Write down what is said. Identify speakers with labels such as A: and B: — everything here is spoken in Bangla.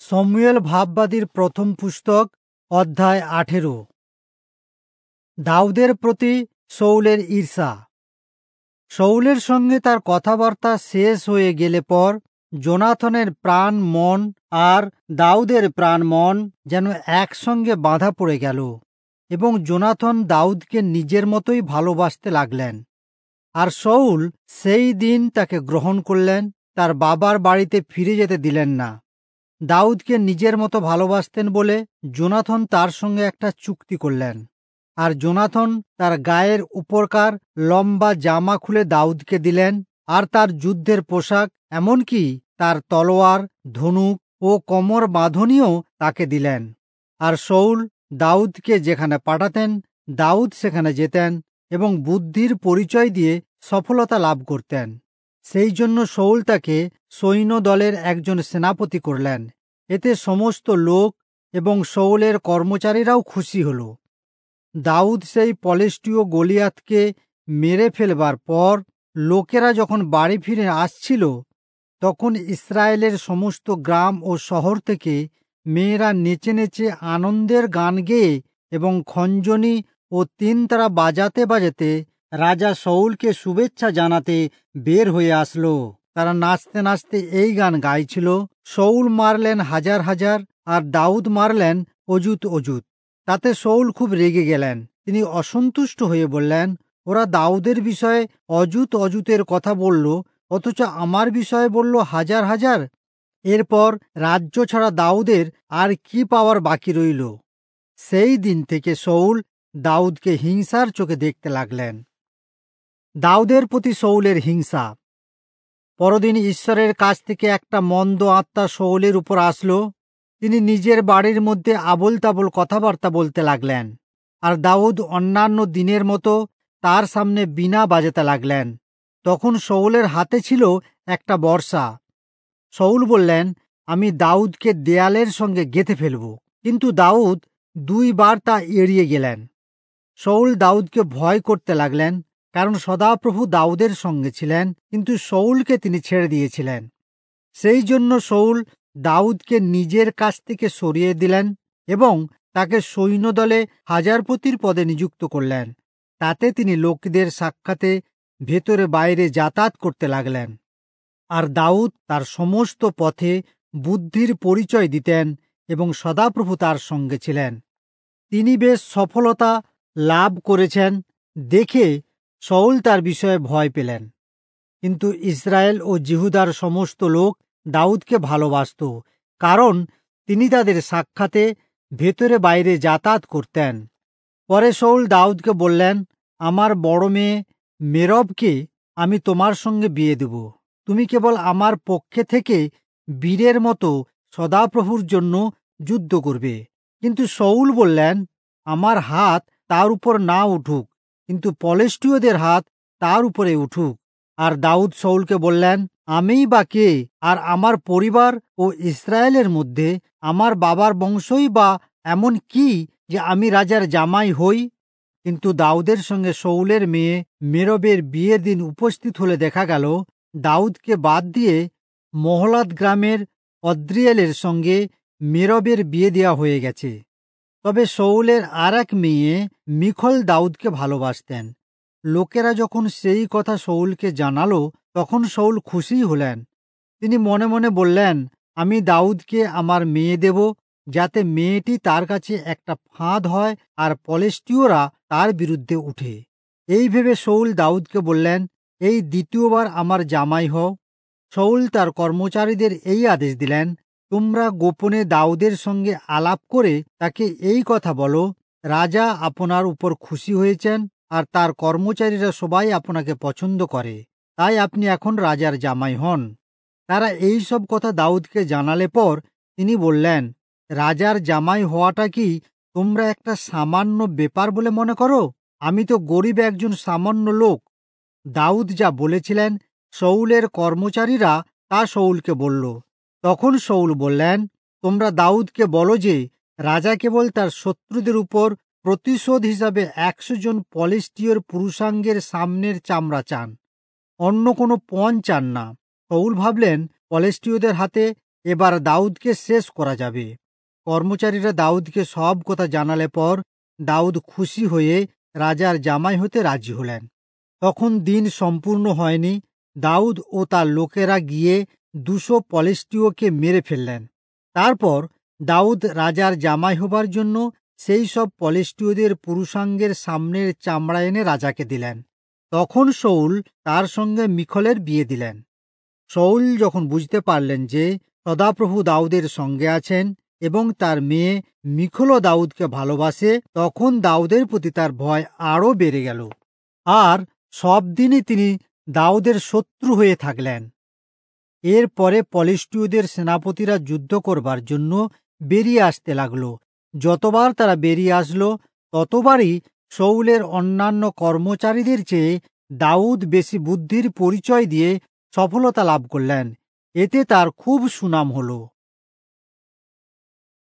A: শমূয়েল ভাববাদীর প্রথম পুস্তক অধ্যায় 18। দাউদের প্রতি শৌলের ঈর্ষা। শৌলের সঙ্গে তার কথাবার্তা শেষ হয়ে গেলে পর জোনাথনের প্রাণ মন আর দাউদের প্রাণ মন যেন একসঙ্গে বাঁধা পড়ে গেল এবং জোনাথন দাউদকে নিজের মতোই ভালোবাসতে লাগলেন। আর শৌল সেই দিন তাকে গ্রহণ করলেন, তার বাবার বাড়িতে ফিরে যেতে দিলেন না। দাউদকে নিজের মতো ভালোবাসতেন বলে জোনাথন তার সঙ্গে একটা চুক্তি করলেন। আর জোনাথন তার গায়ের উপরকার লম্বা জামা খুলে দাউদকে দিলেন, আর তার যুদ্ধের পোশাক, এমনকি তার তলোয়ার, ধনুক ও কোমর বাঁধনিও তাকে দিলেন। আর শৌল দাউদকে যেখানে পাঠাতেন দাউদ সেখানে যেতেন এবং বুদ্ধির পরিচয় দিয়ে সফলতা লাভ করতেন। সেই জন্য শৌল তাকে সৈন্যদলের একজন সেনাপতি করলেন। এতে সমস্ত লোক এবং শৌলের কর্মচারীরাও খুশি হল। দাউদ সেই পলেষ্টীয় গলিয়াতকে মেরে ফেলবার পর লোকেরা যখন বাড়ি ফিরে আসছিল, তখন ইসরায়েলের সমস্ত গ্রাম ও শহর থেকে মেয়েরা নেচে নেচে আনন্দের গান গেয়ে এবং খঞ্জনি ও তিনতারা বাজাতে বাজাতে রাজা শৌলকে শুভেচ্ছা জানাতে বের হয়ে আসলো। তারা নাচতে নাচতে এই গান গাইছিল: শৌল মারলেন হাজার হাজার, আর দাউদ মারলেন অযুত অযুত। তাতে শৌল খুব রেগে গেলেন। তিনি অসন্তুষ্ট হয়ে বললেন, ওরা দাউদের বিষয়ে অযুত অযুতের কথা বলল, অথচ আমার বিষয়ে বলল হাজার হাজার। এরপর রাজ্য ছাড়া দাউদের আর কি পাওয়ার বাকি রইল? সেই দিন থেকে শৌল দাউদকে হিংসার চোখে দেখতে লাগলেন। দাউদের প্রতি শৌলের হিংসা। পরদিন ঈশ্বরের কাছ থেকে একটা মন্দ আত্মা শৌলের উপর আসলো। তিনি নিজের বাড়ির মধ্যে আবোল তাবোল কথাবার্তা বলতে লাগলেন। আর দাউদ অন্যান্য দিনের মতো তার সামনে বীণা বাজাতে লাগলেন। তখন শৌলের হাতে ছিল একটা বর্শা। শৌল বললেন, আমি দাউদকে দেয়ালের সঙ্গে গেঁথে ফেলব। কিন্তু দাউদ 2 বার তা এড়িয়ে গেলেন। শৌল দাউদকে ভয় করতে লাগলেন, কারণ সদাপ্রভু দাউদের সঙ্গে ছিলেন, কিন্তু শৌলকে তিনি ছেড়ে দিয়েছিলেন। সেই জন্য শৌল দাউদকে নিজের কাছ থেকে সরিয়ে দিলেন এবং তাকে সৈন্যদলে হাজারপতির পদে নিযুক্ত করলেন। তাতে তিনি লোকদের সাক্ষাতে ভেতরে বাইরে যাতায়াত করতে লাগলেন। আর দাউদ তার সমস্ত পথে বুদ্ধির পরিচয় দিতেন এবং সদাপ্রভু তার সঙ্গে ছিলেন। তিনি বেশ সফলতা লাভ করেছেন দেখে শৌল তার বিষয়ে ভয় পেলেন। কিন্তু ইসরায়েল ও জিহুদার সমস্ত লোক দাউদকে ভালোবাসত, কারণ তিনি তাদের সাক্ষাতে ভেতরে বাইরে যাতায়াত করতেন। পরে শৌল দাউদকে বললেন, আমার বড় মেয়ে মেরবকে আমি তোমার সঙ্গে বিয়ে দেব। তুমি কেবল আমার পক্ষে থেকে বীরের মতো সদাপ্রভুর জন্য যুদ্ধ করবে। কিন্তু শৌল বললেন, আমার হাত তার উপর না উঠুক, কিন্তু পলেষ্টীয়দের হাত তার উপরে উঠুক। আর দাউদ শৌলকে বললেন, আমিই বা কে, আর আমার পরিবার ও ইসরায়েলের মধ্যে আমার বাবার বংশই বা এমন কি যে আমি রাজার জামাই হই? কিন্তু দাউদের সঙ্গে শৌলের মেয়ে মেরবের বিয়ের দিন উপস্থিত হলে দেখা গেল দাউদকে বাদ দিয়ে মহলাদ গ্রামের অদ্রিয়েলের সঙ্গে মেরবের বিয়ে দেওয়া হয়ে গেছে। তবে শৌলের আর এক মেয়ে মিখল দাউদকে ভালোবাসতেন। লোকেরা যখন সেই কথা শৌলকে জানালো, তখন শৌল খুশি হলেন। তিনি মনে মনে বললেন, আমি দাউদকে আমার মেয়ে দেব, যাতে মেয়েটি তার কাছে একটা ফাঁদ হয় আর পলেষ্টীয়রা তার বিরুদ্ধে উঠে। এই ভেবে শৌল দাউদকে বললেন, এই দ্বিতীয়বার আমার জামাই হও। শৌল তার কর্মচারীদের এই আদেশ দিলেন, তোমরা গোপনে দাউদের সঙ্গে আলাপ করে তাকে এই কথা বলো, রাজা আপনার উপর খুশি হয়েছেন আর তার কর্মচারীরা সবাই আপনাকে পছন্দ করে, তাই আপনি এখন রাজার জামাই হন। তারা এই সব কথা দাউদকে জানালে পর তিনি বললেন, রাজার জামাই হওয়াটা কি তোমরা একটা সামান্য ব্যাপার বলে মনে করো? আমি তো গরিব একজন সামান্য লোক। দাউদ যা বলেছিলেন শৌলের কর্মচারীরা তা শৌলকে বলল। তখন শৌল বললেন, তোমরা দাউদকে বলো যে রাজা কেবল তার শত্রুদের উপর প্রতিশোধ হিসাবে 100 জন পলেষ্টীয়র পুরুষাঙ্গের সামনের চামড়া চান, অন্য কোনো পণ চান না। শৌল ভাবলেন, পলেষ্টীয়দের হাতে এবার দাউদকে শেষ করা যাবে। কর্মচারীরা দাউদকে সব কথা জানালে পর দাউদ খুশি হয়ে রাজার জামাই হতে রাজি হলেন। তখন দিন সম্পূর্ণ হয়নি, দাউদ ও তার লোকেরা গিয়ে 200 ফলিষ্তীয়কে মেরে ফেললেন। তারপর দাউদ রাজার জামাই হবার জন্য সেই সব ফলিষ্তীয়দের পুরুষাঙ্গের সামনের চামড়া এনে রাজাকে দিলেন। তখন শাউল তার সঙ্গে মিখলের বিয়ে দিলেন। শাউল যখন বুঝতে পারলেন যে সদাপ্রভু দাউদের সঙ্গে আছেন এবং তার মেয়ে মিখলও দাউদকে ভালোবাসে, তখন দাউদের প্রতি তার ভয় আরও বেড়ে গেল, আর সব দিনই তিনি দাউদের শত্রু হয়ে থাকলেন। এরপরে ফলিষ্তীয়দের সেনাপতিরা যুদ্ধ করবার জন্য বেরিয়ে আসতে লাগল। যতবার তারা বেরিয়ে আসলো ততবারই শাউলের অন্যান্য কর্মচারীদের চেয়ে দাউদ বেশি বুদ্ধির পরিচয় দিয়ে সফলতা লাভ করলেন। এতে তার খুব সুনাম হলো।